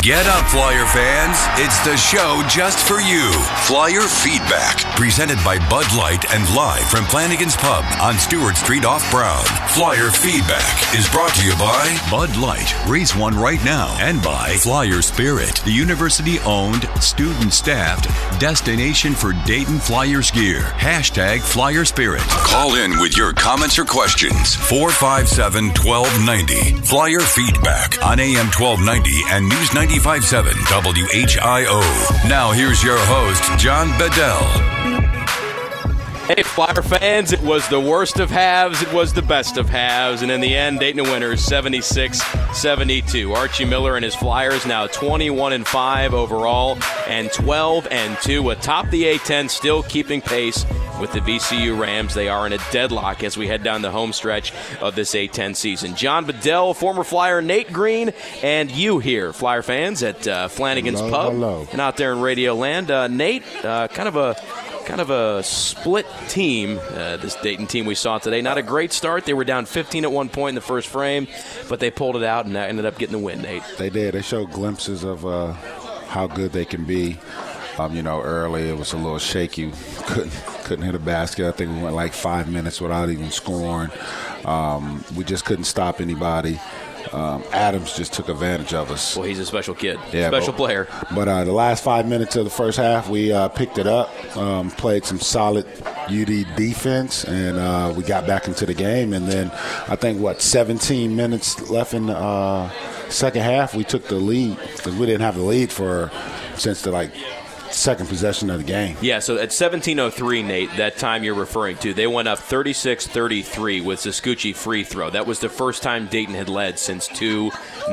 Get up, Flyer fans. It's the show just for you. Flyer Feedback, presented by Bud Light and live from Flanagan's Pub on Stewart Street off Brown. Flyer Feedback is brought to you by Bud Light. Raise one right now. And by Flyer Spirit, the university-owned, student-staffed destination for Dayton Flyers gear. Hashtag Flyer Spirit. Call in with your comments or questions. 457-1290. Flyer Feedback on AM 1290 and News 95.7 WHIO. Now here's your host, John Bedell. Hey, Flyer fans, it was the worst of halves, it was the best of halves, and in the end, Dayton winners 76-72. Archie Miller and his Flyers now 21-5 overall and 12-2 atop the A-10, still keeping pace with the VCU Rams. They are in a deadlock as we head down the home stretch of this A-10 season. John Bedell, former Flyer Nate Green, and you here, Flyer fans, at Flanagan's Pub. Hello. And out there in Radio Land. Nate, kind of a split team, this Dayton team we saw today. Not a great start. They were down 15 at one point in the first frame, but they pulled it out and ended up getting the win, Nate. They did. They showed glimpses of how good they can be. Early it was a little shaky. Couldn't hit a basket. I think we went like 5 minutes without even scoring. We just couldn't stop anybody. Adams just took advantage of us. Well, he's a special kid, yeah, special player. But the last 5 minutes of the first half, we picked it up, played some solid UD defense, and we got back into the game. And then I think, 17 minutes left in the second half, we took the lead because we didn't have the lead since the second possession of the game. Yeah, so at 17:03, Nate, that time you're referring to, they went up 36-33 with Zaskuchi free throw. That was the first time Dayton had led since 2-0.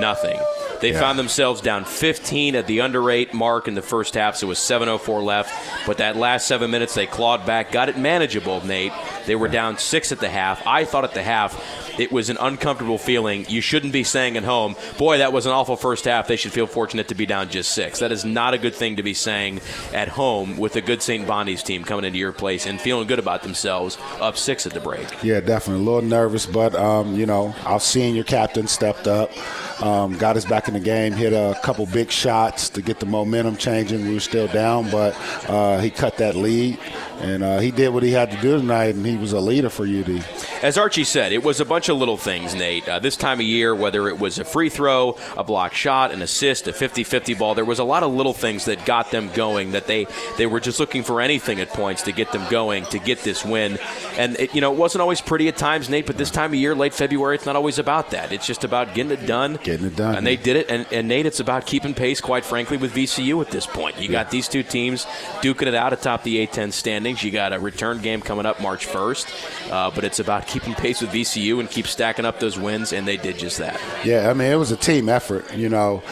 They found themselves down 15 at the under 8 mark in the first half, so it was 7:04 left. But that last 7 minutes, they clawed back, got it manageable, Nate. They were down 6 at the half. I thought at the half it was an uncomfortable feeling. You shouldn't be saying at home, boy, that was an awful first half. They should feel fortunate to be down just 6. That is not a good thing to be saying at home with a good St. Bonnie's team coming into your place and feeling good about themselves, up 6 at the break. Yeah, definitely. A little nervous, but, our senior captain stepped up, got us back in the game, hit a couple big shots to get the momentum changing. We were still down, but he cut that lead, and he did what he had to do tonight, and he was a leader for UD. As Archie said, it was a bunch of little things, Nate. This time of year, whether it was a free throw, a block shot, an assist, a 50-50 ball, there was a lot of little things that got them going, that they were just looking for anything at points to get them going, to get this win. And, it wasn't always pretty at times, Nate, but this time of year, late February, it's not always about that. It's just about getting it done. And they did it. And Nate, it's about keeping pace, quite frankly, with VCU at this point. You got these two teams duking it out atop the A-10 standings. You got a return game coming up March 1st. But it's about keeping pace with VCU and keep stacking up those wins, and they did just that. Yeah, it was a team effort. They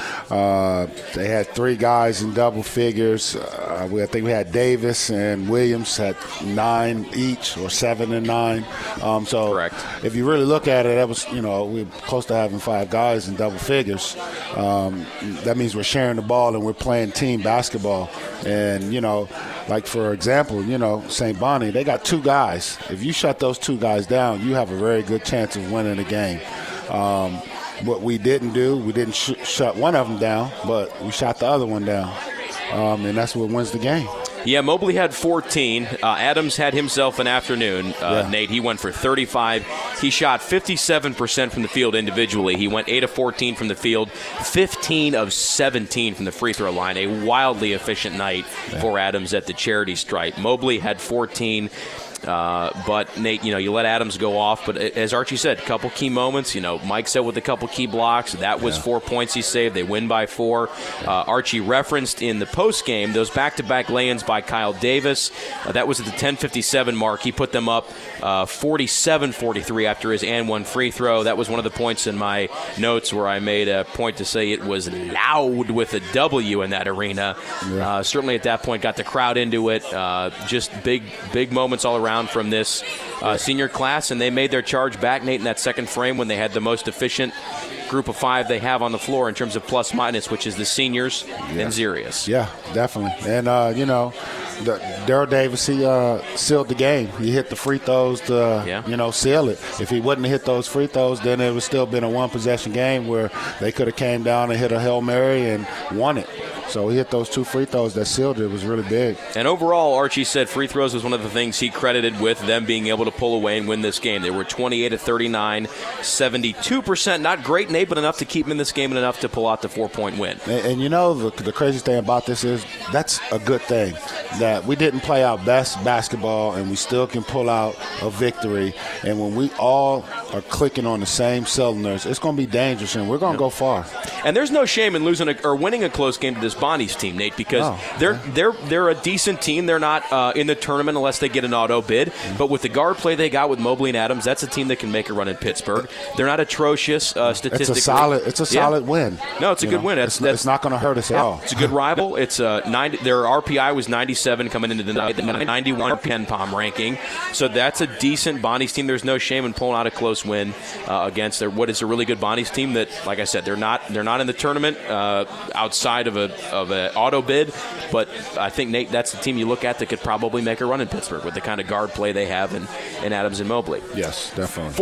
had 3 guys in double figures. I think we had Davis and Williams at 9 each, or 7 and 9. Correct. If you really look at it, that was, we're close to having 5 guys in double figures. That means we're sharing the ball and we're playing team basketball. And, for example, St. Bonnie, they got 2 guys. If you shut those 2 guys down, you have a very good chance of winning the game. What we didn't do, we didn't shut one of them down, but we shot the other one down. And that's what wins the game. Yeah, Mobley had 14. Adams had himself an afternoon. Nate, he went for 35. He shot 57% from the field individually. He went 8 of 14 from the field, 15 of 17 from the free throw line. A wildly efficient night for Adams at the charity stripe. Mobley had 14. But, Nate, you let Adams go off. But as Archie said, a couple key moments. Mike said with a couple key blocks. That was 4 points he saved. They win by 4. Archie referenced in the postgame those back-to-back lay-ins by Kyle Davis. That was at the 10:57 mark. He put them up 47-43 after his and one free throw. That was one of the points in my notes where I made a point to say it was loud with a W in that arena. Yeah. Certainly at that point got the crowd into it. Just big moments all around from this senior class, and they made their charge back, Nate, in that second frame when they had the most efficient group of 5 they have on the floor in terms of plus minus, which is the seniors and Zarius. Yeah, definitely. And, Daryl Davis, he sealed the game. He hit the free throws to, seal it. If he wouldn't have hit those free throws, then it would still been a one-possession game where they could have came down and hit a Hail Mary and won it. So he hit those 2 free throws that sealed it. It was really big. And overall, Archie said free throws was one of the things he credited with them being able to pull away and win this game. They were 28 of 39, 72%. Not great, Nate, but enough to keep them in this game and enough to pull out the 4-point win. And the crazy thing about this is that's a good thing, that we didn't play our best basketball and we still can pull out a victory. And when we all are clicking on the same cylinders, it's going to be dangerous and we're going to go far. And there's no shame in losing or winning a close game to this Bonnie's team, Nate, because they're a decent team. They're not in the tournament unless they get an auto bid. But with the guard play they got with Mobley and Adams, that's a team that can make a run in Pittsburgh. They're not atrocious statistically. It's a solid win. No, it's a good win. It's not going to hurt us at all. It's a good rival. It's their RPI was 97 coming into the 91 Ken Palm ranking. So that's a decent Bonnie's team. There's no shame in pulling out a close win against what is a really good Bonnie's team that, like I said, they're not in the tournament outside of an auto bid, but I think, Nate, that's the team you look at that could probably make a run in Pittsburgh with the kind of guard play they have in Adams and Mobley. Yes, definitely.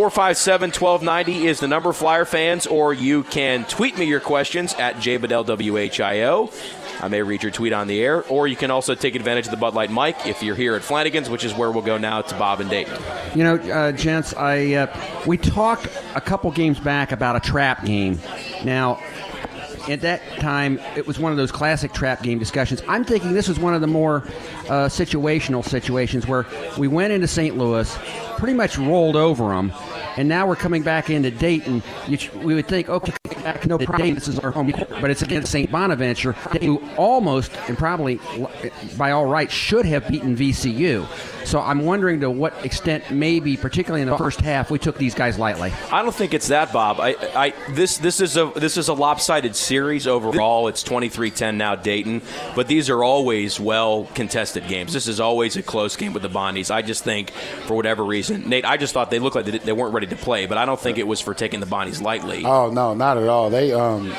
457-1290 is the number, Flyer fans, or you can tweet me your questions at JBedellWHIO. I may read your tweet on the air, or you can also take advantage of the Bud Light mic if you're here at Flanagan's, which is where we'll go now to Bob and Dayton. Gents, we talked a couple games back about a trap game. Now, at that time, it was one of those classic trap game discussions. I'm thinking this was one of the more situational situations where we went into St. Louis, pretty much rolled over them, and now we're coming back into Dayton. We would think, okay, no problem, this is our home court, but it's against St. Bonaventure, who almost and probably by all rights should have beaten VCU. So I'm wondering to what extent, maybe particularly in the first half, we took these guys lightly. I don't think it's that, Bob. This is a lopsided series overall. It's 23-10 now, Dayton, but these are always well contested games. This is always a close game with the Bonnies. I just think, for whatever reason, Nate, I just thought they looked like they weren't ready to play, but I don't think it was for taking the Bonnies lightly. Oh no, not at all. They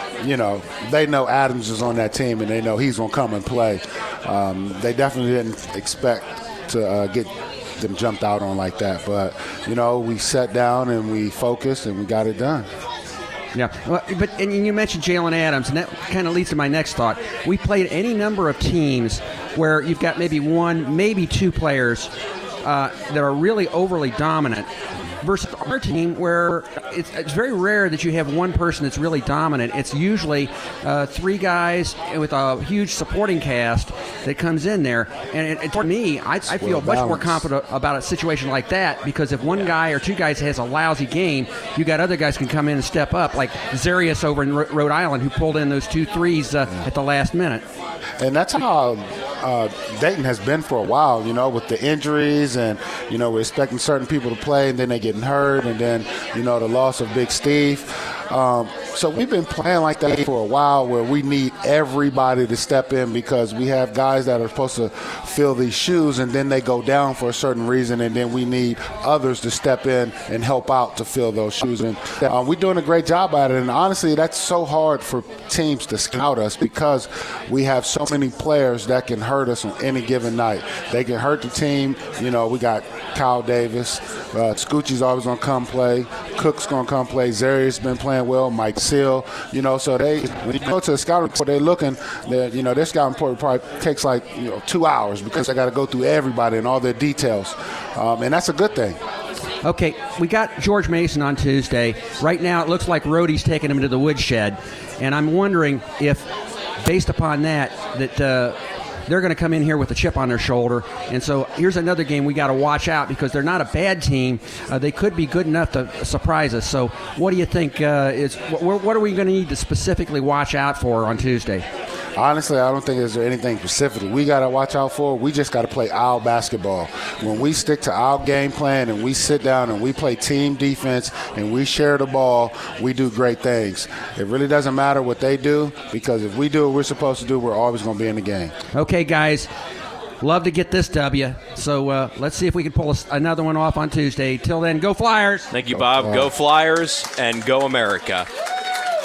they know Adams is on that team and they know he's gonna come and play. They definitely didn't expect to get them jumped out on like that, but we sat down and we focused and we got it done. Yeah, and you mentioned Jalen Adams, and that kind of leads to my next thought. We played any number of teams where you've got maybe one, maybe two players that are really overly dominant, versus our team where it's very rare that you have one person that's really dominant. It's usually 3 guys with a huge supporting cast that comes in there. And for me, I feel much more confident about a situation like that, because if one guy or 2 guys has a lousy game, you got other guys can come in and step up, like Zarius over in Rhode Island, who pulled in those 2 threes at the last minute. And that's how Dayton has been for a while, with the injuries and, we're expecting certain people to play and then they getting hurt, and then, the loss of Big Steve. So we've been playing like that for a while, where we need everybody to step in because we have guys that are supposed to fill these shoes and then they go down for a certain reason, and then we need others to step in and help out to fill those shoes. And we're doing a great job at it. And honestly, that's so hard for teams to scout us because we have so many players that can hurt us on any given night. They can hurt the team. We got Kyle Davis. Scoochie's always going to come play. Cook's going to come play. Zarius been playing well. Mike Seal. So when you go to the scouting report, they're looking. Their scouting report probably takes 2 hours because they got to go through everybody and all their details. And that's a good thing. Okay, we got George Mason on Tuesday. Right now, it looks like Rhodey's taking him to the woodshed. And I'm wondering if, based upon that they're going to come in here with a chip on their shoulder. And so here's another game we got to watch out, because they're not a bad team. They could be good enough to surprise us. So what do you think what are we going to need to specifically watch out for on Tuesday? Honestly, I don't think there's anything specifically we got to watch out for. We just got to play our basketball. When we stick to our game plan and we sit down and we play team defense and we share the ball, we do great things. It really doesn't matter what they do, because if we do what we're supposed to do, we're always going to be in the game. Okay, guys. Love to get this W. So let's see if we can pull another one off on Tuesday. Till then, go Flyers. Thank you, Bob. Go Flyers and go America.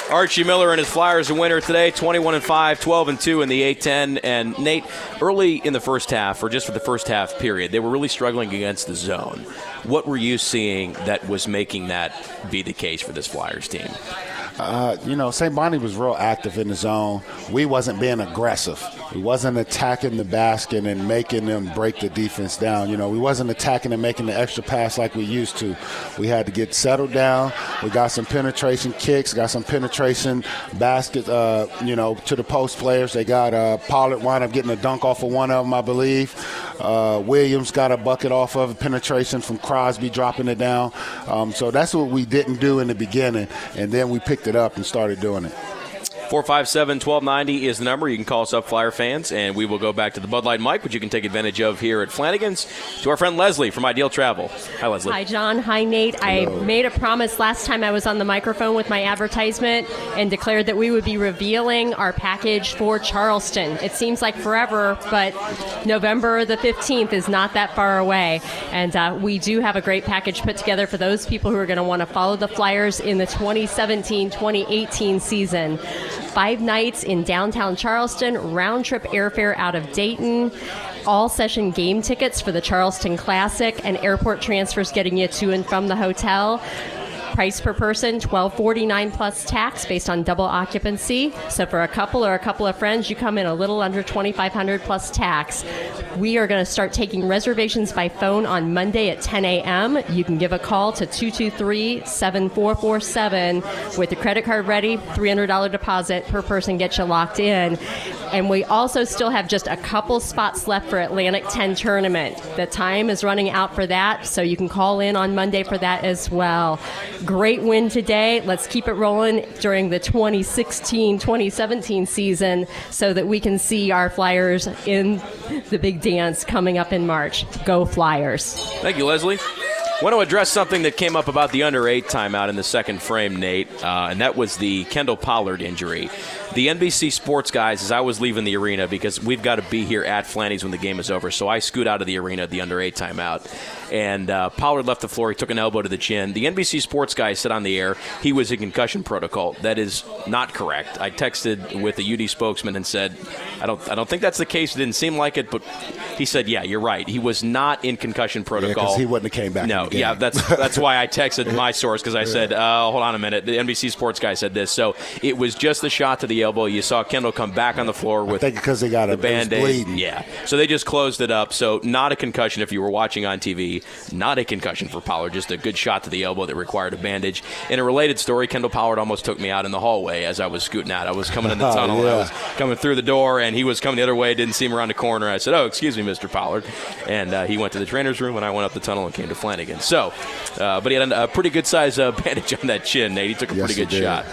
Archie Miller and his Flyers a winner today, 21-5, 12-2 in the A-10. And Nate, early in the first half, or just for the first half period, they were really struggling against the zone. What were you seeing that was making that be the case for this Flyers team? St. Bonnie was real active in the zone. We wasn't being aggressive. We wasn't attacking the basket and making them break the defense down. We wasn't attacking and making the extra pass like we used to. We had to get settled down. We got some penetration kicks, got some penetration basket, to the post players. They got Pollard wound up getting a dunk off of one of them, I believe. Williams got a bucket off of penetration from Crosby dropping it down. So that's what we didn't do in the beginning, and then we picked it up and started doing it. 457-1290 is the number. You can call us up, Flyer fans, and we will go back to the Bud Light mic, which you can take advantage of here at Flanagan's, to our friend Leslie from Ideal Travel. Hi, Leslie. Hi, John. Hi, Nate. Hello. I made a promise last time I was on the microphone with my advertisement and declared that we would be revealing our package for Charleston. It seems like forever, but November the 15th is not that far away. And we do have a great package put together for those people who are going to want to follow the Flyers in the 2017-2018 season. 5 nights in downtown Charleston, round-trip airfare out of Dayton, all-session game tickets for the Charleston Classic, and airport transfers getting you to and from the hotel. Price per person, $1,249 plus tax based on double occupancy. So for a couple or a couple of friends, you come in a little under $2,500 plus tax. We are going to start taking reservations by phone on Monday at 10 a.m. You can give a call to 223-7447 with your credit card ready. $300 deposit per person gets you locked in. And we also still have just a couple spots left for Atlantic 10 tournament. The time is running out for that, so you can call in on Monday for that as well. Great win today. Let's keep it rolling during the 2016-2017 season so that we can see our Flyers in the big dance coming up in March. Go Flyers. Thank you, Leslie. I want to address something that came up about the under-8 timeout in the second frame, Nate, and that was the Kendall Pollard injury. The NBC Sports guys, as I was leaving the arena, because we've got to be here at Flanny's when the game is over, so I scoot out of the arena at the under-8 timeout. And Pollard left the floor. He took an elbow to the chin. The NBC Sports guy said on the air he was in concussion protocol. That is not correct. I texted with the UD spokesman and said, I don't think that's the case. It didn't seem like it, but he said, yeah, you're right. He was not in concussion protocol. Because he wouldn't have came back. No, yeah, that's why I texted my source, because I said, hold on a minute. The NBC Sports guy said this. So it was just the shot to the elbow. You saw Kendall come back on the floor with because they got the Band-Aid. bleeding. Yeah. So they just closed it up. So not a concussion if you were watching on TV. Not a concussion for Pollard. Just a good shot to the elbow that required a bandage. In a related story, Kendall Pollard almost took me out in the hallway as I was scooting out. I was coming in the tunnel. Yeah. I was coming through the door, and he was coming the other way. Didn't see him around the corner. I said, excuse me, Mr. Pollard. And he went to the trainer's room, and I went up the tunnel and came to Flanagan. So, but he had a pretty good size bandage on that chin, Nate. He took a pretty good shot.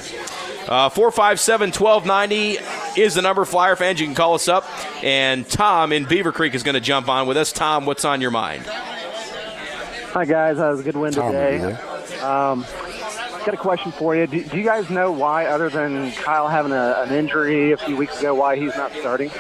457-1290 is the number. Flyer fans, you can call us up. And Tom in Beaver Creek is going to jump on with us. Tom, what's on your mind? Hi, guys. That was a good win today. Got a question for you. Do you guys know why, other than Kyle having an injury a few weeks ago, why he's not starting?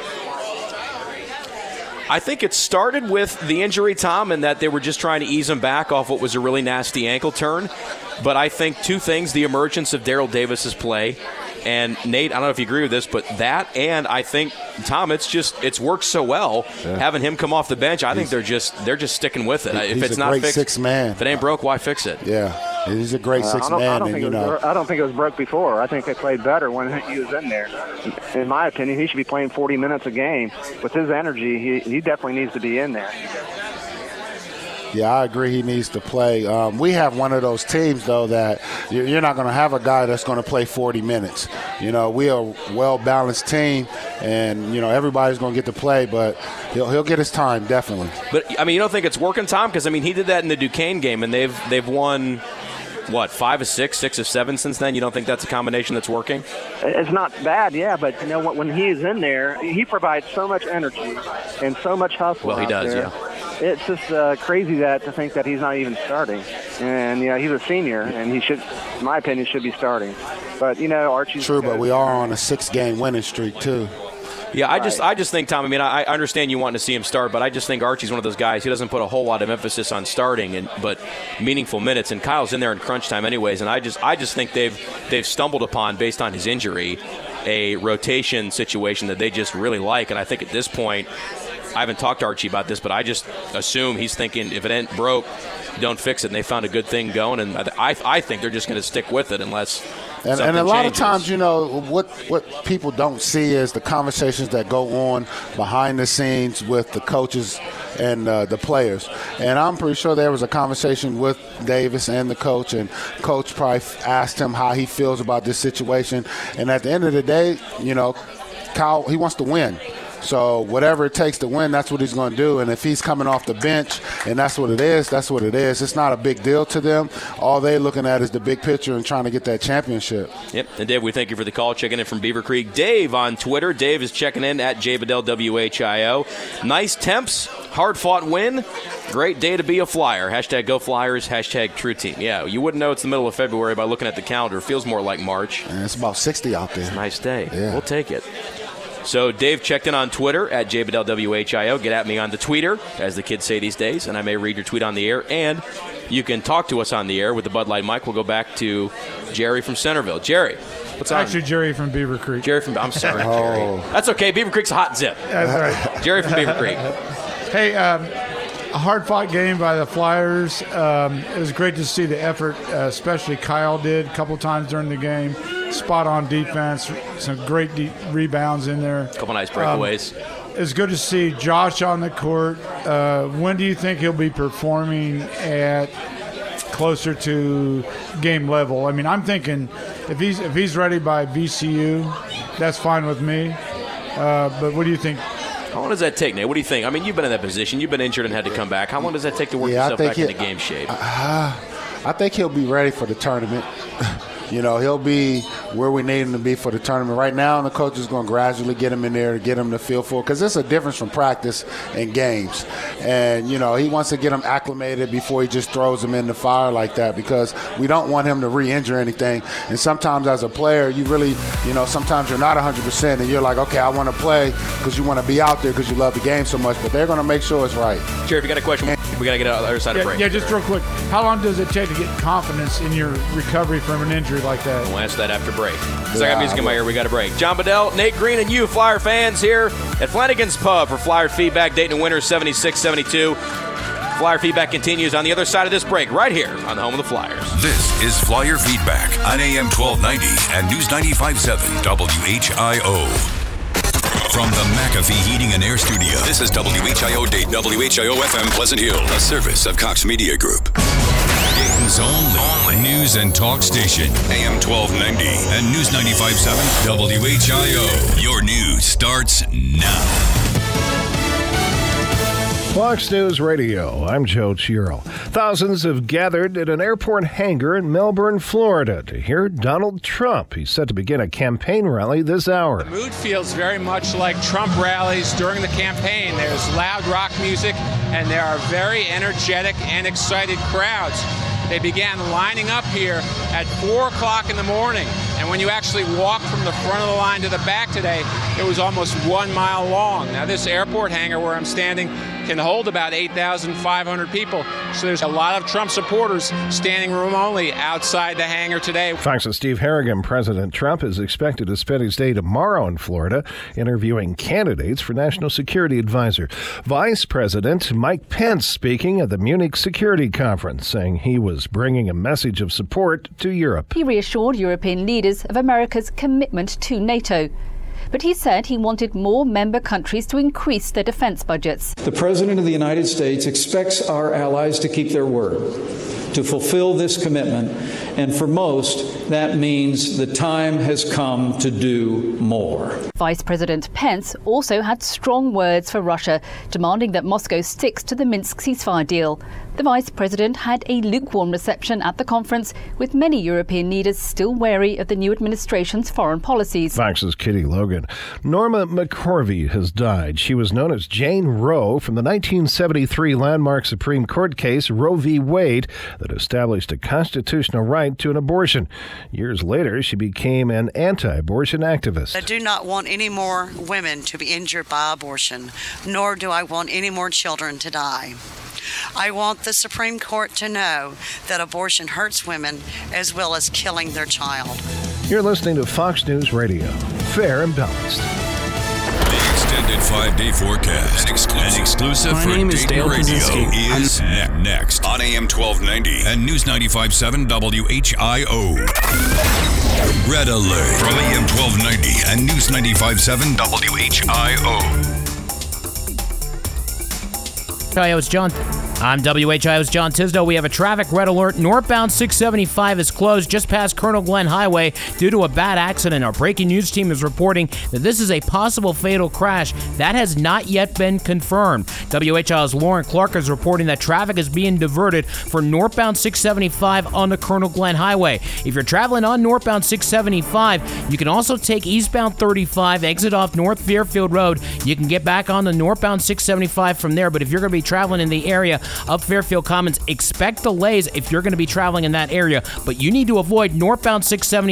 I think it started with the injury, Tom, and that they were just trying to ease him back off what was a really nasty ankle turn. But I think two things, the emergence of Daryl Davis's play. And, Nate, I don't know if you agree with this, but that, and I think, Tom, it's worked so well having him come off the bench. I think they're just sticking with it. If it's not fixed, sixth man. If it ain't broke, why fix it? Yeah, he's a great sixth man. I don't think it was broke before. I think they played better when he was in there. In my opinion, he should be playing 40 minutes a game. With his energy, he definitely needs to be in there. Yeah, I agree he needs to play. We have one of those teams, though, that you're not going to have a guy that's going to play 40 minutes. We are a well-balanced team, and, everybody's going to get to play, but he'll get his time, definitely. But, you don't think it's working, Tom? Because, he did that in the Duquesne game, and they've won, 5 of 6, 6 of 7 since then? You don't think that's a combination that's working? It's not bad, yeah, but when he's in there, he provides so much energy and so much hustle. Well, he does, there. yeah. It's just crazy to think that he's not even starting. And, he's a senior, and he should, in my opinion, should be starting. But, Archie's... True, but we are on a 6-game winning streak, too. Yeah, I just think, Tom, I mean, I understand you want to see him start, but I just think Archie's one of those guys who doesn't put a whole lot of emphasis on starting, but meaningful minutes. And Kyle's in there in crunch time anyways. And I just think they've stumbled upon, based on his injury, a rotation situation that they just really like. And I think at this point, I haven't talked to Archie about this, but I just assume he's thinking if it ain't broke, don't fix it. And they found a good thing going, and I think they're just going to stick with it unless and a lot changes. of times, you know, what people don't see is the conversations that go on behind the scenes with the coaches and the players. And I'm pretty sure there was a conversation with Davis and the coach, and Coach probably asked him how he feels about this situation. And at the end of the day, you know, Kyle, he wants to win. So whatever it takes to win, that's what he's going to do. And if he's coming off the bench and that's what it is, that's what it is. It's not a big deal to them. All they're looking at is the big picture and trying to get that championship. Yep. And Dave, we thank you for the call. Checking in from Beaver Creek. Dave on Twitter. Dave is checking in at JBedell WHIO. Nice temps. Hard-fought win. Great day to be a Flyer. Hashtag Go Flyers. Hashtag True Team. Yeah, you wouldn't know it's the middle of February by looking at the calendar. It feels more like March. And it's about 60 out there. It's a nice day. Yeah. We'll take it. So Dave checked in on Twitter at JBedell WHIO. Get at me on the tweeter, as the kids say these days, and I may read your tweet on the air. And you can talk to us on the air with the Bud Light mic. We'll go back to Jerry from Centerville. Jerry, what's on? Actually, Jerry from Beaver Creek. Jerry from, I'm sorry, Jerry. That's okay. Beaver Creek's a hot zip. That's right. Jerry from Beaver Creek. Hey, a hard-fought game by the Flyers. It was great to see the effort, especially Kyle did a couple times during the game. Spot-on defense, some great rebounds in there. A couple nice breakaways. It's good to see Josh on the court. When do you think he'll be performing at closer to game level? I mean, I'm thinking if he's ready by VCU, that's fine with me. But what do you think? How long does that take, Nate? What do you think? I mean, you've been in that position. You've been injured and had to come back. How long does that take to work yourself back into game shape? I think he'll be ready for the tournament. You know, he'll be where we need him to be for the tournament. Right now, the coach is going to gradually get him in there to get him to feel for it, because there's a difference from practice and games. And, you know, he wants to get him acclimated before he just throws him in the fire like that, because we don't want him to re-injure anything. And sometimes as a player, you really, you know, sometimes you're not 100% and you're like, okay, I want to play because you want to be out there because you love the game so much. But they're going to make sure it's right. Jerry, if you got a question, we got to get out on the other side of break. Yeah, just real quick. How long does it take to get confidence in your recovery from an injury like that? We'll answer that after break. Because I got music in my ear, we got a break. John Bedell, Nate Green, and you, Flyer fans, here at Flanagan's Pub for Flyer Feedback. Dayton Winners 76-72. Flyer Feedback continues on the other side of this break, right here on the home of the Flyers. This is Flyer Feedback on AM 1290 and News 95.7 WHIO. From the McAfee Heating and Air Studio, this is WHIO Dayton, WHIO FM Pleasant Hill, a service of Cox Media Group. Dayton's only news and talk station, AM 1290 and News 95.7 WHIO. Your news starts now. Fox News Radio, I'm Joe Chiro. Thousands have gathered at an airport hangar in Melbourne, Florida to hear Donald Trump. He's set to begin a campaign rally this hour. The mood feels very much like Trump rallies during the campaign. There's loud rock music, and there are very energetic and excited crowds. They began lining up here at 4 o'clock in the morning. And when you actually walk from the front of the line to the back today, it was almost 1 mile long. Now, this airport hangar where I'm standing can hold about 8,500 people. So there's a lot of Trump supporters standing room only outside the hangar today. Fox's Steve Harrigan. President Trump is expected to spend his day tomorrow in Florida interviewing candidates for National Security Advisor. Vice President Mike Pence speaking at the Munich Security Conference, saying he was bringing a message of support to Europe. He reassured European leaders of America's commitment to NATO. But he said he wanted more member countries to increase their defense budgets. The President of the United States expects our allies to keep their word, to fulfill this commitment, and for most, that means the time has come to do more. Vice President Pence also had strong words for Russia, demanding that Moscow sticks to the Minsk ceasefire deal. The Vice President had a lukewarm reception at the conference, with many European leaders still wary of the new administration's foreign policies. Fox's Kitty Logan. Norma McCorvey has died. She was known as Jane Roe from the 1973 landmark Supreme Court case Roe v. Wade that established a constitutional right to an abortion. Years later, she became an anti-abortion activist. I do not want any more women to be injured by abortion, nor do I want any more children to die. I want the Supreme Court to know that abortion hurts women as well as killing their child. You're listening to Fox News Radio. Fair and balanced. The extended 5-day forecast. An exclusive My for name is Dayton Dale Radio Kaczynski. is next on AM 1290 and News 95.7 WHIO. Red Alert from AM 1290 and News 95.7 WHIO. I'm WHIO's John Tisdale. We have a traffic red alert. Northbound 675 is closed just past Colonel Glenn Highway due to a bad accident. Our breaking news team is reporting that this is a possible fatal crash. That has not yet been confirmed. WHIO's Lauren Clark is reporting that traffic is being diverted for northbound 675 on the Colonel Glenn Highway. If you're traveling on northbound 675, you can also take eastbound 35, exit off North Fairfield Road. You can get back on the northbound 675 from there, but if you're going to be traveling in the area of Fairfield Commons, expect delays if you're going to be traveling in that area, but you need to avoid northbound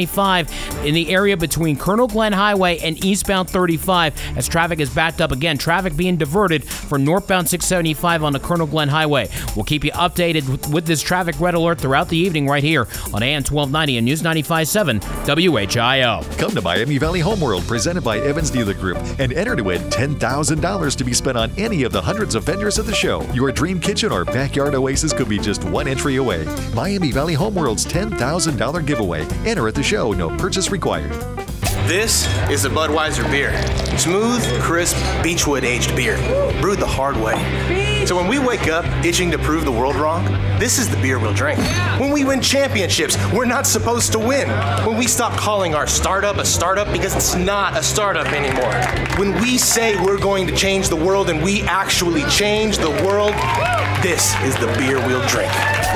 675 in the area between Colonel Glenn Highway and eastbound 35 as traffic is backed up. Again, traffic being diverted for northbound 675 on the Colonel Glenn Highway. We'll keep you updated with this traffic red alert throughout the evening right here on AM 1290 and News 95.7 WHIO. Come to Miami Valley Home World, presented by Evans Dealer Group, and enter to win $10,000 to be spent on any of the hundreds of vendors at the show. Your dream kitchen or backyard oasis could be just one entry away. Miami Valley Home World's $10,000 giveaway. Enter at the show, no purchase required. This is a Budweiser beer. Smooth, crisp, beechwood aged beer, brewed the hard way. So when we wake up itching to prove the world wrong, this is the beer we'll drink. When we win championships, we're not supposed to win. When we stop calling our startup a startup because it's not a startup anymore. When we say we're going to change the world and we actually change the world, this is the beer we'll drink.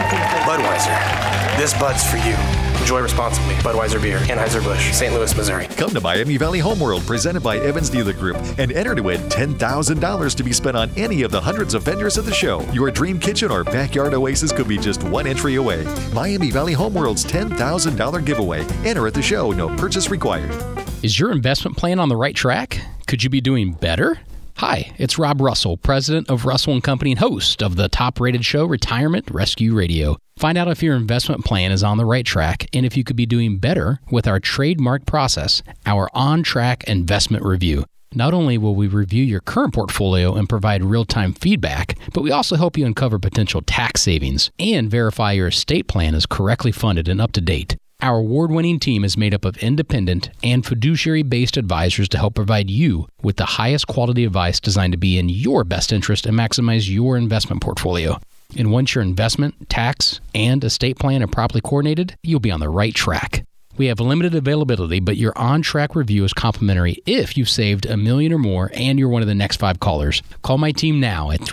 Budweiser, this Bud's for you. Enjoy responsibly. Budweiser Beer, Anheuser-Busch, St. Louis, Missouri. Come to Miami Valley Home World, presented by Evans Dealer Group, and enter to win $10,000 to be spent on any of the hundreds of vendors at the show. Your dream kitchen or backyard oasis could be just one entry away. Miami Valley Home World's $10,000 giveaway. Enter at the show, no purchase required. Is your investment plan on the right track? Could you be doing better? Hi, it's Rob Russell, president of Russell & Company and host of the top-rated show Retirement Rescue Radio. Find out if your investment plan is on the right track and if you could be doing better with our trademark process, our on-track investment review. Not only will we review your current portfolio and provide real-time feedback, but we also help you uncover potential tax savings and verify your estate plan is correctly funded and up to date. Our award-winning team is made up of independent and fiduciary-based advisors to help provide you with the highest quality advice designed to be in your best interest and maximize your investment portfolio. And once your investment, tax, and estate plan are properly coordinated, you'll be on the right track. We have limited availability, but your on-track review is complimentary if you've saved $1 million or more and you're one of the next 5 callers. Call my team now at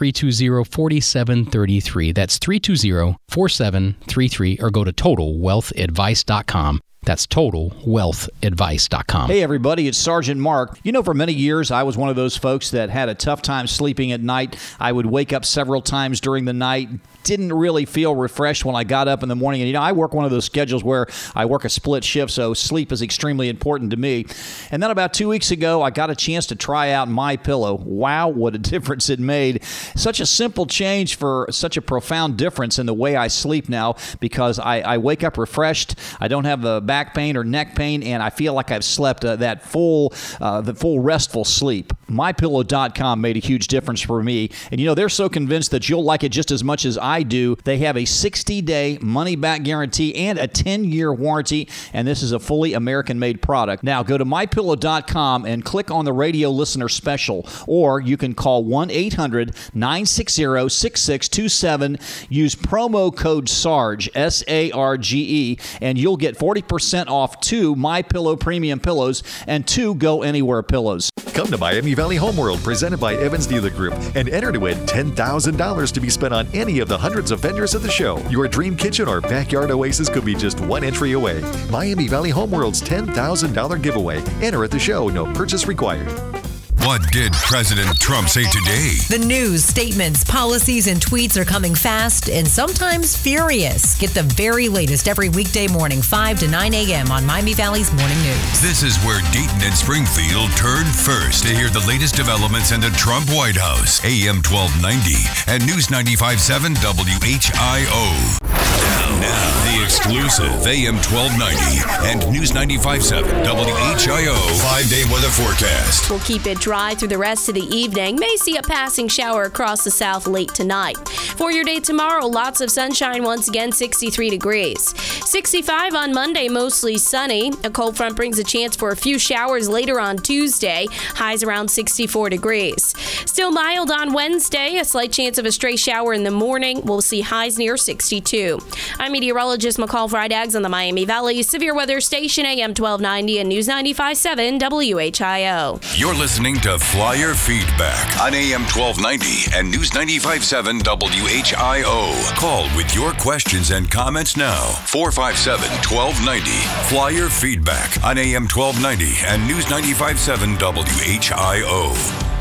320-4733. That's 320-4733, or go to TotalWealthAdvice.com. That's TotalWealthAdvice.com. Hey, everybody, it's Sergeant Mark. You know, for many years, I was one of those folks that had a tough time sleeping at night. I would wake up several times during the night, didn't really feel refreshed when I got up in the morning. And, you know, I work one of those schedules where I work a split shift, so sleep is extremely important to me. And then about 2 weeks ago, I got a chance to try out MyPillow. Wow, what a difference it made. Such a simple change for such a profound difference in the way I sleep now, because I wake up refreshed. I don't have the back pain or neck pain, and I feel like I've slept the full restful sleep. MyPillow.com made a huge difference for me. And, you know, they're so convinced that you'll like it just as much as I do. They have a 60-day money-back guarantee and a 10-year warranty, and this is a fully American-made product. Now, go to MyPillow.com and click on the radio listener special, or you can call 1-800-960-6627. Use promo code SARGE, S-A-R-G-E, and you'll get 40% 20% off 2 MyPillow premium pillows and 2 Go Anywhere pillows. Come to Miami Valley Homeworld, presented by Evans Dealer Group, and enter to win $10,000 to be spent on any of the hundreds of vendors at the show. Your dream kitchen or backyard oasis could be just one entry away. Miami Valley Homeworld's $10,000 giveaway. Enter at the show. No purchase required. What did President Trump say today? The news, statements, policies, and tweets are coming fast and sometimes furious. Get the very latest every weekday morning, 5 to 9 a.m. on Miami Valley's Morning News. This is where Dayton and Springfield turn first to hear the latest developments in the Trump White House. AM 1290 and News 95.7 WHIO. Now, the exclusive AM 1290 and News 95.7 WHIO 5-day weather forecast. We'll keep it dry through the rest of the evening. May see a passing shower across the south late tonight. For your day tomorrow, lots of sunshine once again, 63 degrees. 65 on Monday, mostly sunny. A cold front brings a chance for a few showers later on Tuesday. Highs around 64 degrees. Still mild on Wednesday. A slight chance of a stray shower in the morning. We'll see highs near 62. I'm meteorologist McCall Freidags on the Miami Valley Severe Weather Station, AM 1290 and News 95.7 WHIO. You're listening to Flyer Feedback on AM 1290 and News 95.7 WHIO. Call with your questions and comments now. 457-1290. Flyer Feedback on AM 1290 and News 95.7 WHIO.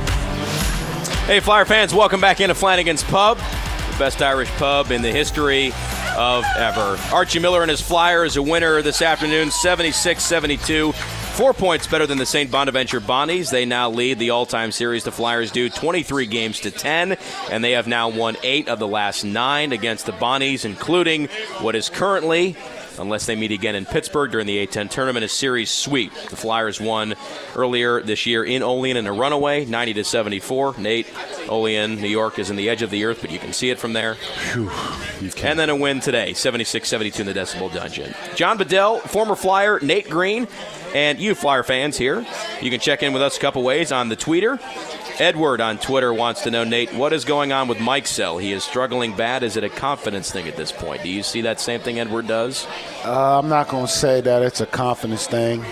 Hey, Flyer fans, welcome back into Flanagan's Pub, the best Irish pub in the history of ever. Archie Miller and his Flyers a winner this afternoon, 76-72. 4 points better than the St. Bonaventure Bonnies. They now lead the all-time series. The Flyers do 23 games to 10, and they have now won 8 of the last 9 against the Bonnies, including what is currently, unless they meet again in Pittsburgh during the A-10 tournament, a series sweep. The Flyers won earlier this year in Olean in a runaway, 90-74. Nate, Olean, New York is in the edge of the earth, but you can see it from there. And then a win today, 76-72 in the Decibel Dungeon. John Bedell, former Flyer, Nate Green, and you Flyer fans here. You can check in with us a couple ways on the Twitter. Edward on Twitter wants to know, Nate, what is going on with Mike Sell? He is struggling bad. Is it a confidence thing at this point? Do you see that same thing Edward does? I'm not going to say that it's a confidence thing.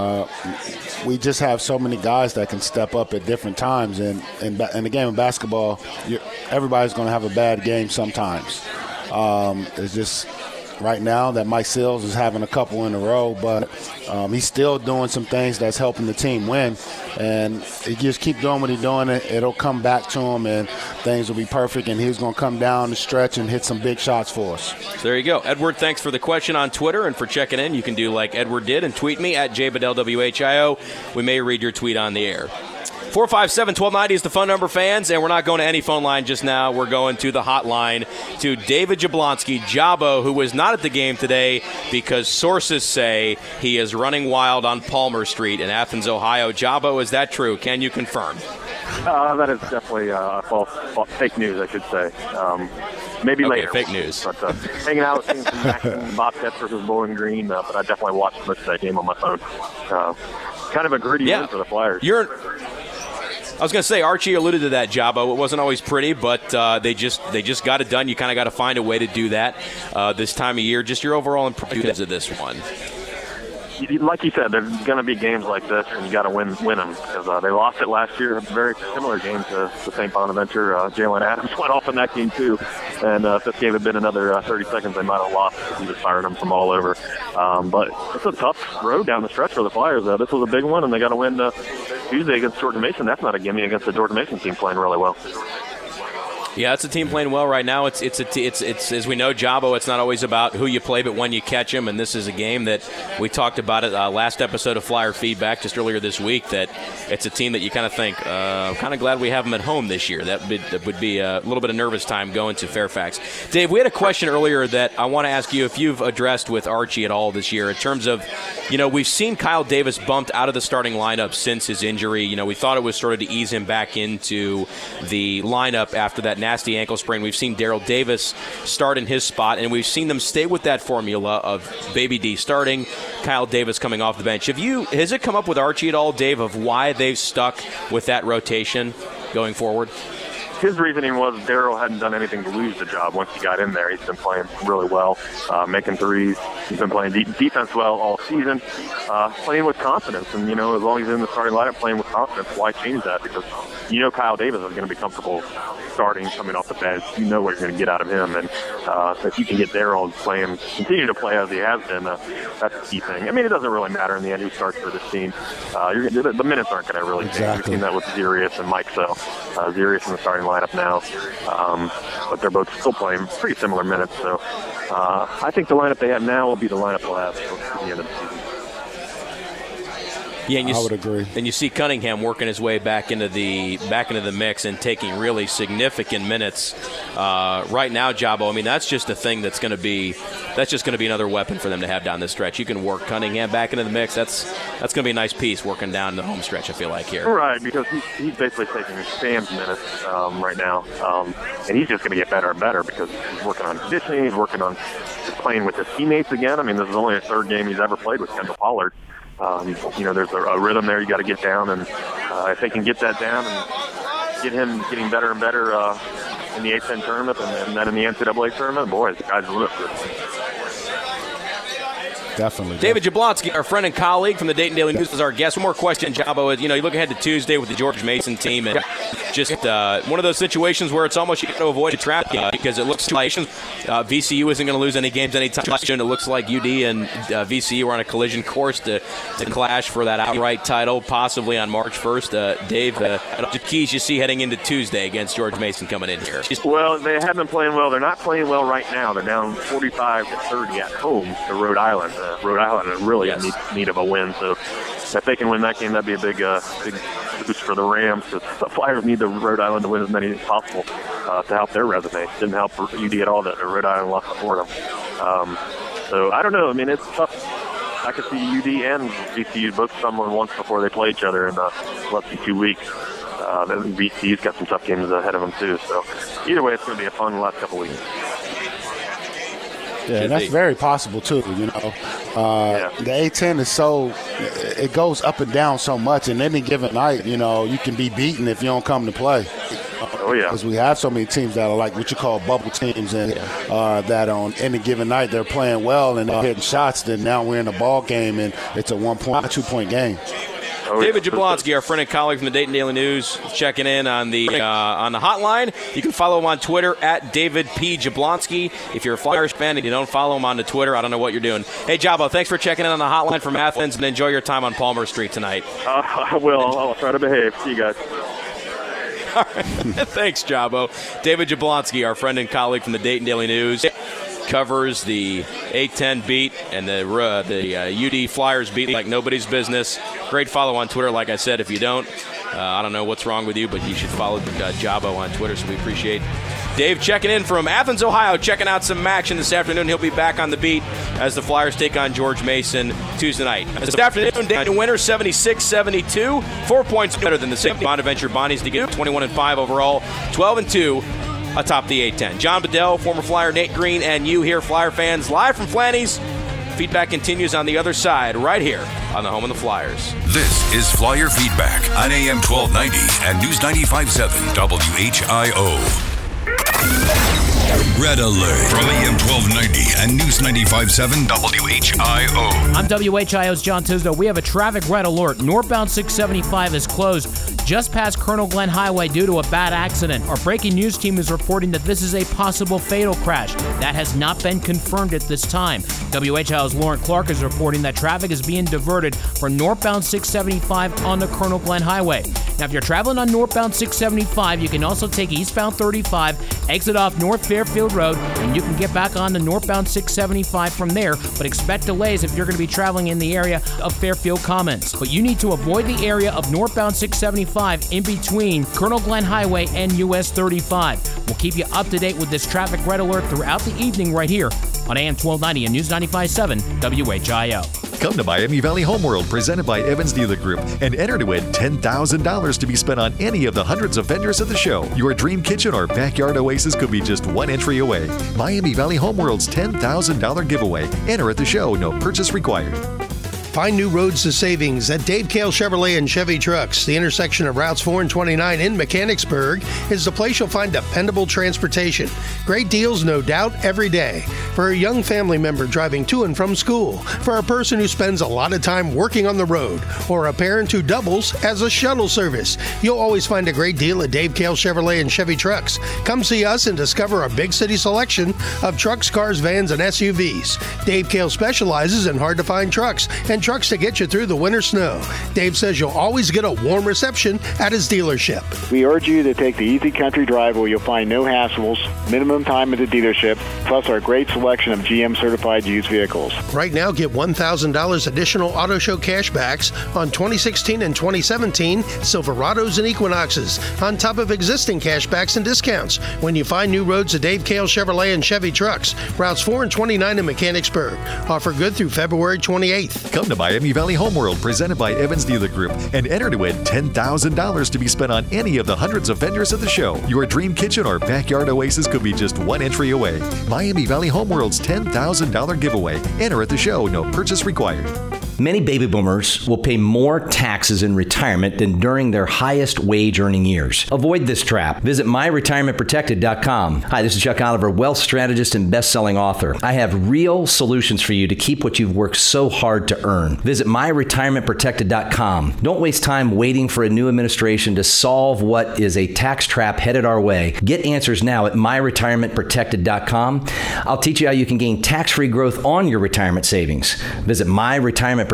We just have so many guys that can step up at different times. And in the game of basketball, everybody's going to have a bad game sometimes. It's just right now that Mike Sills is having a couple in a row, but he's still doing some things that's helping the team win. And he just keep doing what he's doing. It'll come back to him, and things will be perfect, and he's going to come down the stretch and hit some big shots for us. So there you go. Edward, thanks for the question on Twitter and for checking in. You can do like Edward did and tweet me at JBedellWHIO. We may read your tweet on the air. 457-1290 is the phone number, fans, and we're not going to any phone line just now. We're going to the hotline to David Jablonski, Jabo, who was not at the game today because sources say he is running wild on Palmer Street in Athens, Ohio. Jabo, is that true? Can you confirm? That is definitely false, fake news, I should say. Maybe later. Fake news. But hanging out, seeing some action, Bobcats versus Bowling Green, but I definitely watched most of that game on my phone. Kind of a gritty win for the Flyers. I was going to say, Archie alluded to that, Jabo. It wasn't always pretty, but they just got it done. You kind of got to find a way to do that this time of year. Just your overall impressions of this one. Like you said, there's going to be games like this, and you got to win them because they lost it last year. A very similar game to St. Bonaventure. Jalen Adams went off in that game too, and if this game had been another 30 seconds, they might have lost. He just fired them from all over. But it's a tough road down the stretch for the Flyers. This was a big one, and they got to win Tuesday against Georgia Mason. That's not a gimme against the Georgia Mason team playing really well. Yeah, it's a team playing well right now. It's as we know, Jabo, it's not always about who you play, but when you catch them. And this is a game that we talked about it last episode of Flyer Feedback just earlier this week, that it's a team that you kind of think, I'm kind of glad we have them at home this year. That would be a little bit of nervous time going to Fairfax. Dave, we had a question earlier that I want to ask you if you've addressed with Archie at all this year in terms of, we've seen Kyle Davis bumped out of the starting lineup since his injury. We thought it was sort of to ease him back into the lineup after that nasty ankle sprain. We've seen Daryl Davis start in his spot, and we've seen them stay with that formula of Baby D starting, Kyle Davis coming off the bench. Has it come up with Archie at all, Dave, of why they've stuck with that rotation going forward? his reasoning was Daryl hadn't done anything to lose the job once he got in there. He's been playing really well, making threes. He's been playing defense well all season, playing with confidence. And, as long as he's in the starting lineup playing with confidence, why change that? Because Kyle Davis is going to be comfortable starting, coming off the bench. You know what you're going to get out of him. And if you can get Daryl continue to play as he has been, that's the key thing. I mean, it doesn't really matter in the end who starts for this team. The minutes aren't going to really change. We've seen that with Zarius and Mike So. Zarius in the starting lineup now, but they're both still playing pretty similar minutes. So I think the lineup they have now will be the lineup they'll have for the end of the season. Yeah, and I would agree. And you see Cunningham working his way back into the mix and taking really significant minutes right now. Jabo, I mean, that's just a thing that's going to be another weapon for them to have down this stretch. You can work Cunningham back into the mix. That's going to be a nice piece working down the home stretch, I feel like, here. Right, because he's basically taking Sam's minutes right now, and he's just going to get better and better because he's working on conditioning. He's working on playing with his teammates again. I mean, this is only the third game he's ever played with Kendall Pollard. There's a rhythm there you got to get down, and if they can get that down and get him getting better and better in the A-10 tournament and then in the NCAA tournament, boy, the guy's really good. Definitely. David Jablonski, our friend and colleague from the Dayton Daily News, is our guest. One more question, Jabo. You look ahead to Tuesday with the George Mason team, and just one of those situations where it's almost you got to avoid a trap game because it looks like VCU isn't going to lose any games anytime soon. It looks like UD and VCU are on a collision course to clash for that outright title, possibly on March 1st. Dave, the keys you see heading into Tuesday against George Mason coming in here? Well, they have been playing well. They're not playing well right now. They're down 45-30 at home to Rhode Island. Rhode Island is really in need of a win, so if they can win that game, that'd be a big boost for the Rams. The Flyers need the Rhode Island to win as many as possible to help their resume. Didn't help UD at all that Rhode Island lost to Fordham. So I don't know. I mean, it's tough. I could see UD and VCU both stumbling once before they play each other in less than 2 weeks. Then VCU's got some tough games ahead of them too. So either way, it's going to be a fun last couple weeks. Yeah, and that's very possible too. The A-10 is it goes up and down so much, and any given night, you can be beaten if you don't come to play. Oh yeah, because we have so many teams that are like what you call bubble teams, and that on any given night they're playing well and they're hitting shots. Then now we're in a ball game and it's a 2-point game. David Jablonski, our friend and colleague from the Dayton Daily News, checking in on the hotline. You can follow him on Twitter at David P. Jablonski. If you're a Flyers fan and you don't follow him on the Twitter, I don't know what you're doing. Hey, Jabo, thanks for checking in on the hotline from Athens, and enjoy your time on Palmer Street tonight. I will. I'll try to behave. See you guys. All right. Thanks, Jabo. David Jablonski, our friend and colleague from the Dayton Daily News, covers the A-10 beat and the UD Flyers beat like nobody's business. Great follow on Twitter. Like I said, if you don't, I don't know what's wrong with you, but you should follow Jabo on Twitter, so we appreciate Dave checking in from Athens, Ohio, checking out some action this afternoon. He'll be back on the beat as the Flyers take on George Mason Tuesday night. This afternoon, Dayton winner 76-72, 4 points better than the St. Bonaventure Bonnies to get 21-5 overall, 12-2 atop the A-10. John Bedell, former Flyer Nate Green, and you here, Flyer fans, live from Flanny's. Feedback continues on the other side, right here on the home of the Flyers. This is Flyer Feedback on AM 1290 and News 95.7 WHIO. Red Alert from AM 1290 and News 95.7 WHIO. I'm WHIO's John Tisdale. We have a traffic red alert. Northbound 675 is closed just past Colonel Glenn Highway due to a bad accident. Our breaking news team is reporting that this is a possible fatal crash. That has not been confirmed at this time. WHIO's Lauren Clark is reporting that traffic is being diverted for northbound 675 on the Colonel Glenn Highway. Now, if you're traveling on northbound 675, you can also take eastbound 35, exit off North Fairfield Road, and you can get back on the northbound 675 from there, but expect delays if you're going to be traveling in the area of Fairfield Commons. But you need to avoid the area of northbound 675 in between Colonel Glenn Highway and US 35. We'll keep you up to date with this traffic red alert throughout the evening right here on AM 1290 and News 95.7 WHIO. Come to Miami Valley Homeworld, presented by Evans Dealer Group, and enter to win $10,000 to be spent on any of the hundreds of vendors at the show. Your dream kitchen or backyard oasis could be just one entry away. Miami Valley Homeworld's $10,000 giveaway. Enter at the show, no purchase required. Find new roads to savings at Dave Cale Chevrolet and Chevy Trucks. The intersection of Routes 4 and 29 in Mechanicsburg is the place you'll find dependable transportation. Great deals, no doubt, every day. For a young family member driving to and from school, for a person who spends a lot of time working on the road, or a parent who doubles as a shuttle service, you'll always find a great deal at Dave Cale Chevrolet and Chevy Trucks. Come see us and discover our big city selection of trucks, cars, vans, and SUVs. Dave Cale specializes in hard-to-find trucks and trucks to get you through the winter snow. Dave says you'll always get a warm reception at his dealership. We urge you to take the easy country drive where you'll find no hassles, minimum time at the dealership, plus our great selection of GM-certified used vehicles. Right now, get $1,000 additional Auto Show cashbacks on 2016 and 2017 Silverados and Equinoxes, on top of existing cashbacks and discounts when you find new roads at Dave Cale Chevrolet and Chevy Trucks, routes 4 and 29 in Mechanicsburg. Offer good through February 28th. Come to Miami Valley Home World, presented by Evans Dealer Group, and enter to win $10,000 to be spent on any of the hundreds of vendors at the show. Your dream kitchen or backyard oasis could be just one entry away. Miami Valley Home World's $10,000 giveaway. Enter at the show, no purchase required. Many baby boomers will pay more taxes in retirement than during their highest wage earning years. Avoid this trap. Visit myretirementprotected.com. Hi, this is Chuck Oliver, wealth strategist and best-selling author. I have real solutions for you to keep what you've worked so hard to earn. Visit myretirementprotected.com. Don't waste time waiting for a new administration to solve what is a tax trap headed our way. Get answers now at myretirementprotected.com. I'll teach you how you can gain tax-free growth on your retirement savings. Visit myretirementprotected.com.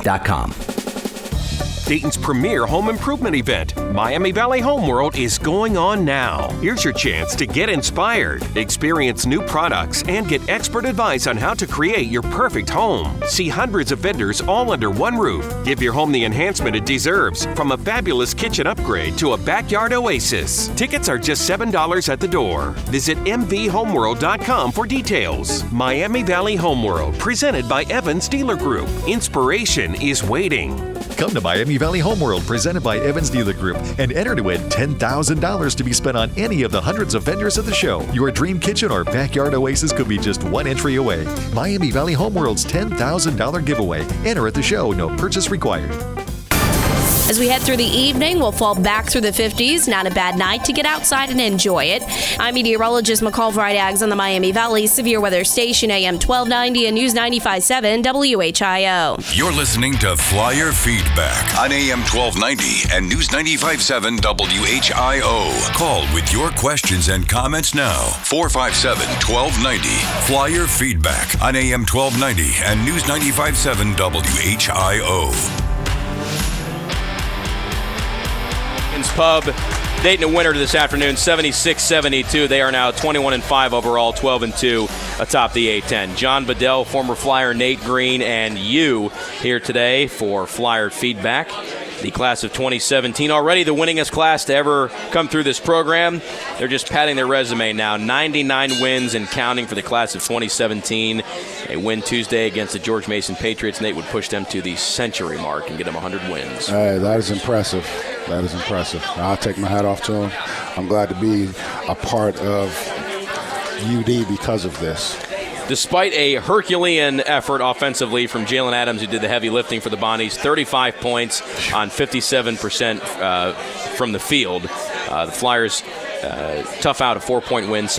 Dayton's premier home improvement event, Miami Valley Home World, is going on now. Here's your chance to get inspired, experience new products, and get expert advice on how to create your perfect home. See hundreds of vendors all under one roof. Give your home the enhancement it deserves, from a fabulous kitchen upgrade to a backyard oasis. Tickets are just $7 at the door. Visit mvhomeworld.com for details. Miami Valley Home World, presented by Evans Dealer Group. Inspiration is waiting. Come to Miami Valley Home World, presented by Evans Dealer Group, and enter to win $10,000 to be spent on any of the hundreds of vendors at the show. Your dream kitchen or backyard oasis could be just one entry away. Miami Valley Home World's $10,000 giveaway. Enter at the show, no purchase required. As we head through the evening, we'll fall back through the 50s. Not a bad night to get outside and enjoy it. I'm meteorologist McCall Vrydaghs on the Miami Valley Severe Weather Station, AM 1290 and News 95.7 WHIO. You're listening to Flyer Feedback on AM 1290 and News 95.7 WHIO. Call with your questions and comments now. 457-1290. Flyer Feedback on AM 1290 and News 95.7 WHIO. Pub. Dayton a winner this afternoon, 76-72. They are now 21-5 overall, 12-2 atop the A10. John Bedell, former Flyer Nate Green, and you here today for Flyer Feedback. The class of 2017, already the winningest class to ever come through this program. They're just padding their resume now. 99 wins and counting for the class of 2017. A win Tuesday against the George Mason Patriots. Nate would push them to the century mark and get them 100 wins. Hey, that is impressive. That is impressive. I'll take my hat off to him. I'm glad to be a part of UD because of this. Despite a Herculean effort offensively from Jalen Adams, who did the heavy lifting for the Bonnies, 35 points on 57% from the field. The Flyers tough out a 4-point win,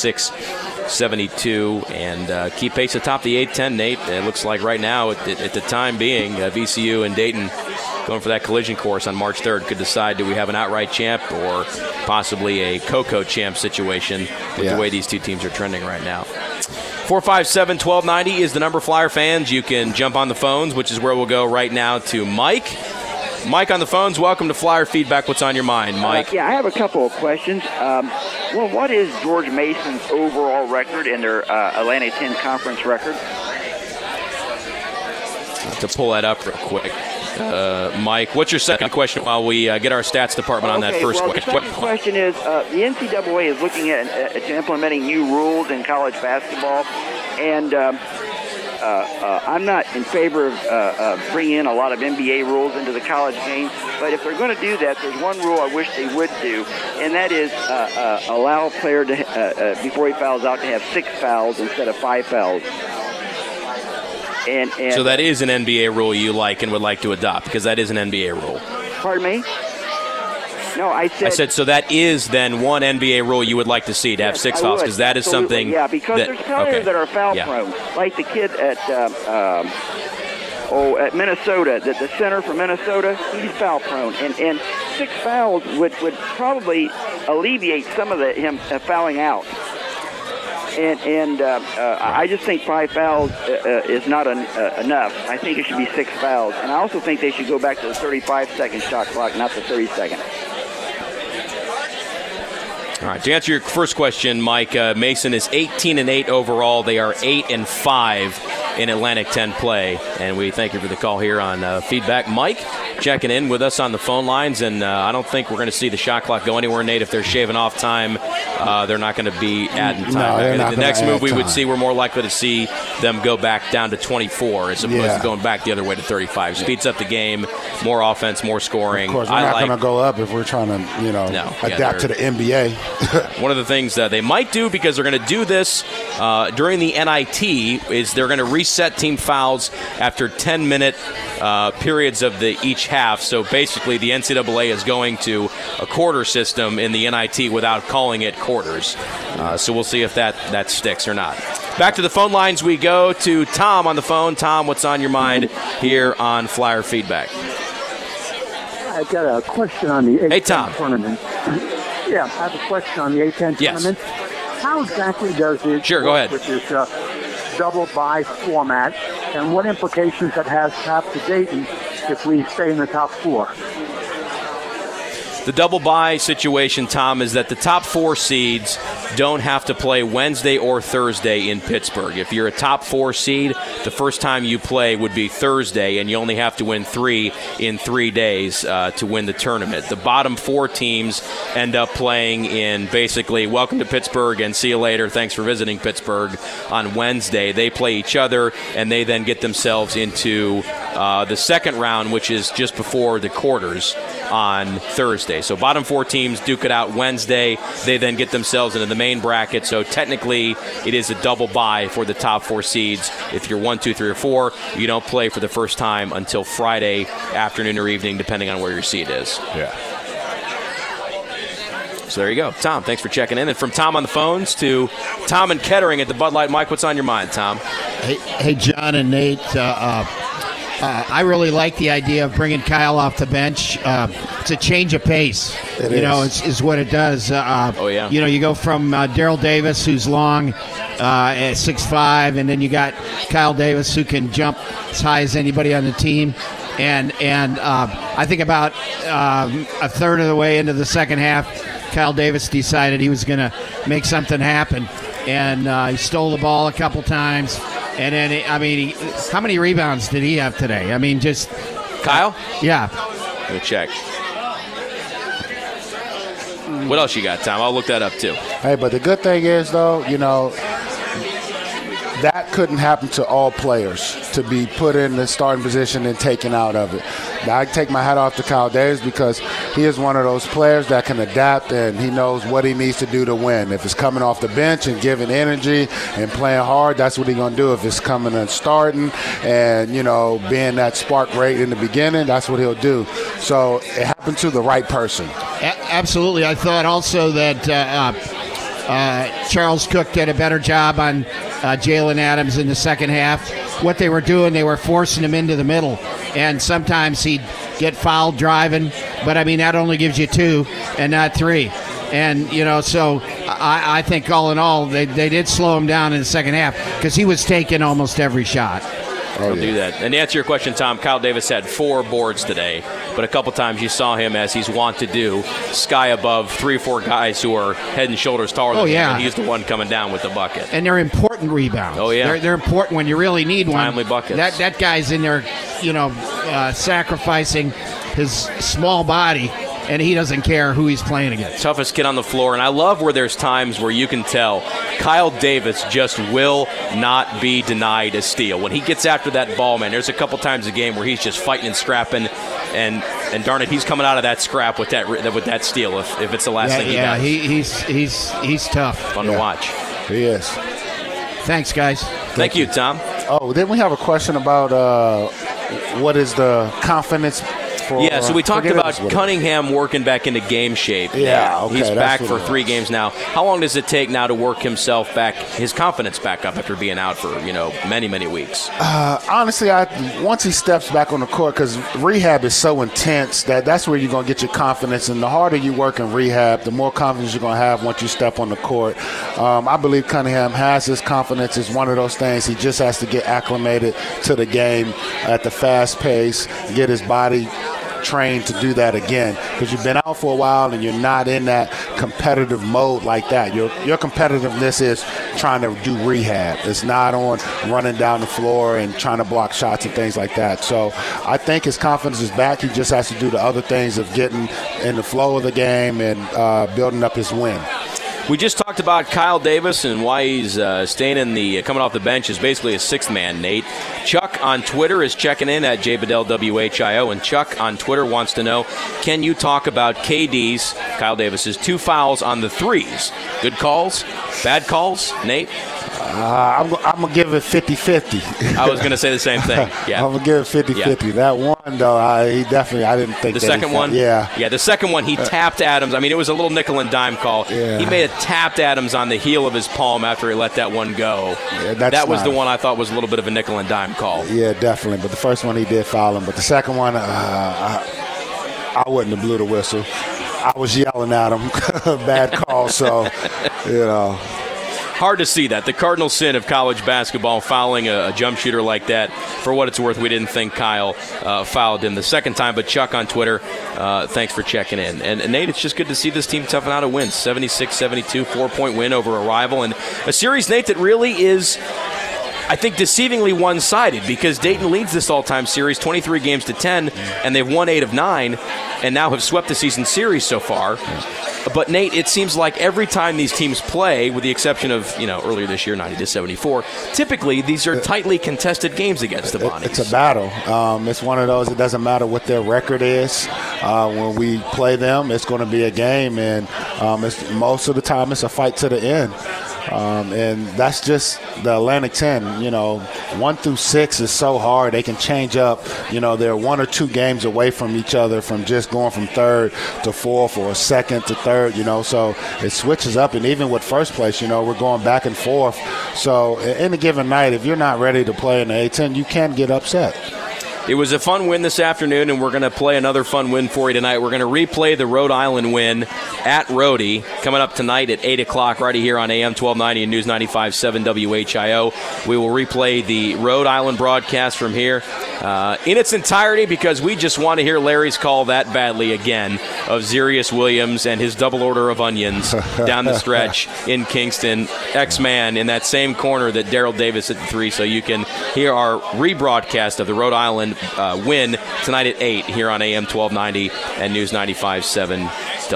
76-72, and keep pace atop the A10, Nate. It looks like right now, at the time being, VCU and Dayton going for that collision course on March 3rd could decide, do we have an outright champ or possibly a Coco champ situation with the way these two teams are trending right now. 457-1290 is the number, Flyer fans. You can jump on the phones, which is where we'll go right now to Mike. Mike on the phones, welcome to Flyer Feedback. What's on your mind, Mike? I have a couple of questions. Well, what is George Mason's overall record and their Atlantic 10 conference record? To pull that up real quick. Mike, what's your second question while we get our stats department on that first question? The second question is, the NCAA is looking at implementing new rules in college basketball, and I'm not in favor of bringing in a lot of NBA rules into the college game, but if they're going to do that, there's one rule I wish they would do, and that is allow a player to, before he fouls out, to have 6 fouls instead of 5 fouls. So that is an NBA rule you like and would like to adopt, because that is an NBA rule. Pardon me? No, I said so that is then one NBA rule you would like to see, to have 6 fouls, because that is something. Yeah, because there's players that are foul prone, like the kid at Minnesota, the center from Minnesota. He's foul prone, and 6 fouls would probably alleviate some of him fouling out. And I just think 5 fouls is not enough. I think it should be 6 fouls, and I also think they should go back to the 35-second shot clock, not the 30-second. All right, to answer your first question, Mike, Mason is 18-8 overall. They are 8-5 in Atlantic 10 play, and we thank you for the call here on feedback. Mike checking in with us on the phone lines, and I don't think we're going to see the shot clock go anywhere, Nate. If they're shaving off time, they're not going to be adding time. No, the next move we would see, we're more likely to see them go back down to 24 as opposed to going back the other way to 35. Speeds up the game, more offense, more scoring. Of course, we're not going to go up if we're trying to, adapt to the NBA. One of the things that they might do, because they're going to do this during the NIT, is they're going to reset team fouls after 10-minute periods of each half. So basically, the NCAA is going to a quarter system in the NIT without calling it quarters. So we'll see if that sticks or not. Back to the phone lines we go to Tom on the phone. Tom, what's on your mind here on Flyer Feedback? I've got a question on the A-10 tournament. Yeah, I have a question on the A-10 tournament. How exactly does it work with this double bye format, and what implications that has perhaps to Dayton if we stay in the top 4? The double bye situation, Tom, is that the top 4 seeds don't have to play Wednesday or Thursday in Pittsburgh. If you're a top 4 seed, the first time you play would be Thursday, and you only have to win 3 in 3 days to win the tournament. The bottom 4 teams end up playing in basically welcome to Pittsburgh and see you later, thanks for visiting Pittsburgh on Wednesday. They play each other, and they then get themselves into the second round, which is just before the quarters on Thursday. So bottom 4 teams duke it out Wednesday. They then get themselves into the main bracket. So technically, it is a double bye for the top 4 seeds. If you're 1, 2, 3, or 4, you don't play for the first time until Friday afternoon or evening, depending on where your seed is. Yeah. So there you go. Tom, thanks for checking in. And from Tom on the phones to Tom and Kettering at the Bud Light. Mike, what's on your mind, Tom? Hey, John and Nate. I really like the idea of bringing Kyle off the bench. It's a change of pace. Is what it does. You go from Daryl Davis, who's long at 6'5", and then you got Kyle Davis, who can jump as high as anybody on the team. And I think about a third of the way into the second half, Kyle Davis decided he was going to make something happen, and he stole the ball a couple times. And then, how many rebounds did he have today? Just Kyle? Yeah. Let me check. What else you got, Tom? I'll look that up, too. Hey, but the good thing is, though, that couldn't happen to all players, to be put in the starting position and taken out of it. Now, I take my hat off to Kyle Davis because he is one of those players that can adapt, and he knows what he needs to do to win. If it's coming off the bench and giving energy and playing hard, that's what he's going to do. If it's coming and starting and, being that spark rate in the beginning, that's what he'll do. So it happened to the right person. Absolutely. I thought also that Charles Cook did a better job on Jalen Adams in the second half. What they were doing, they were forcing him into the middle, and sometimes he'd get fouled driving, but that only gives you 2 and not 3. And, so I think all in all, they did slow him down in the second half because he was taking almost every shot. He'll do that. And to answer your question, Tom, Kyle Davis had 4 boards today, but a couple times you saw him, as he's wont to do, sky above 3 or 4 guys who are head and shoulders taller than him, and he's the one coming down with the bucket. And they're important rebounds. Oh, yeah. They're important when you really need one. Timely buckets. That guy's in there, sacrificing his small body, and he doesn't care who he's playing against. Toughest kid on the floor, and I love where there's times where you can tell Kyle Davis just will not be denied a steal. When he gets after that ball, man, there's a couple times a game where he's just fighting and scrapping, and darn it, he's coming out of that scrap with that steal if it's the last thing he does. He's tough. Fun to watch. He is. Thanks, guys. Thank you, Tom. Oh, then we have a question about what is the confidence for. Yeah, so we talked about Cunningham working back into game shape. Yeah, okay. He's back for 3 games now. How long does it take now to work himself back, his confidence back up after being out for, many, many weeks? Honestly, once he steps back on the court, because rehab is so intense that's where you're going to get your confidence. And the harder you work in rehab, the more confidence you're going to have once you step on the court. I believe Cunningham has his confidence. It's one of those things. He just has to get acclimated to the game at the fast pace, get his body trained to do that again, because you've been out for a while and you're not in that competitive mode like that. Your competitiveness is trying to do rehab. It's not on running down the floor and trying to block shots and things like that. So I think his confidence is back. He just has to do the other things of getting in the flow of the game and building up his win. We just talked about Kyle Davis and why he's staying in coming off the bench is basically a 6th man, Nate. Chuck on Twitter is checking in at JBedell-WHIO, and Chuck on Twitter wants to know, can you talk about KD's, Kyle Davis's, 2 fouls on the threes? Good calls? Bad calls, Nate? I'm going to give it 50-50. I was going to say the same thing. Yeah. I'm going to give it 50-50. Yeah. That one, though, I didn't think the second one? Yeah. Yeah, the second one, he tapped Adams. I mean, it was a little nickel and dime call. Yeah. He made a tapped Adams on the heel of his palm after he let that one go. Yeah, that was the one I thought was a little bit of a nickel and dime call. Yeah, definitely. But the first one, he did foul him. But the second one, I wouldn't have blew the whistle. I was yelling at him. Bad call, so, Hard to see that. The cardinal sin of college basketball, fouling a jump shooter like that. For what it's worth, we didn't think Kyle fouled him the second time. But Chuck on Twitter, thanks for checking in. And Nate, it's just good to see this team toughen out a win. 76-72, 4-point win over a rival. And a series, Nate, that really is, I think, deceivingly one-sided, because Dayton leads this all-time series 23 games to 10, and they've won 8 of 9, and now have swept the season series so far. But, Nate, it seems like every time these teams play, with the exception of, earlier this year, 90-74, typically these are tightly contested games against the Bonnies. It's a battle. It's one of those, it doesn't matter what their record is. When we play them, it's going to be a game, and most of the time it's a fight to the end. And that's just the Atlantic 10. 1 through 6 is so hard. They can change up. They're 1 or 2 games away from each other, from just going from 3rd to 4th or 2nd to 3rd, so it switches up. And even with first place, we're going back and forth. So in a given night, if you're not ready to play in the A-10, you can get upset. It was a fun win this afternoon, and we're going to play another fun win for you tonight. We're going to replay the Rhode Island win at Rhodey coming up tonight at 8 o'clock right here on AM 1290 and News 95.7 WHIO. We will replay the Rhode Island broadcast from here in its entirety, because we just want to hear Larry's call that badly again of Zarius Williams and his double order of onions down the stretch in Kingston. X-Man in that same corner that Daryl Davis hit the 3, so you can hear our rebroadcast of the Rhode Island win tonight at 8 here on AM 1290 and News 95.7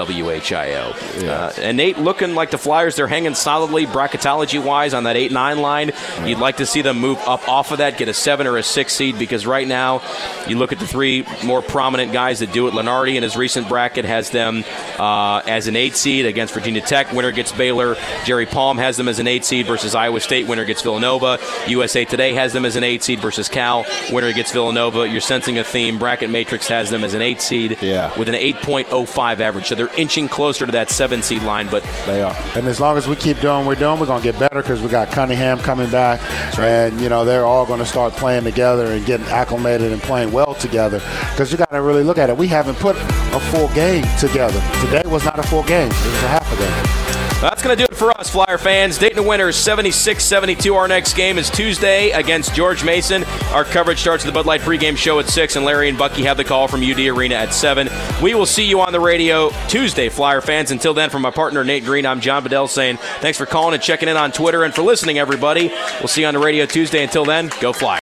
WHIO. Yeah. And Nate, looking like the Flyers, they're hanging solidly bracketology-wise on that 8-9 line. Yeah. You'd like to see them move up off of that, get a 7 or a 6 seed, because right now you look at the 3 more prominent guys that do it. Lenardi in his recent bracket has them as an 8 seed against Virginia Tech. Winner gets Baylor. Jerry Palm has them as an 8 seed versus Iowa State. Winner gets Villanova. USA Today has them as an 8 seed versus Cal. Winner gets Villanova. You're sensing a theme. Bracket Matrix has them as an 8 seed with an 8.05 average. So they're inching closer to that 7 seed line, but they are. And as long as we keep doing what we're doing, we're going to get better, because we got Cunningham coming back. Right. And, they're all going to start playing together and getting acclimated and playing well together, because you got to really look at it. We haven't put a full game together. Today was not a full game. It was a half a game. That's going to do it for us, Flyer fans. Dayton winners 76-72. Our next game is Tuesday against George Mason. Our coverage starts with the Bud Light pregame show at 6, and Larry and Bucky have the call from UD Arena at 7. We will see you on the radio Tuesday, Flyer fans. Until then, from my partner, Nate Green, I'm John Bedell saying thanks for calling and checking in on Twitter, and for listening, everybody. We'll see you on the radio Tuesday. Until then, go Flyers.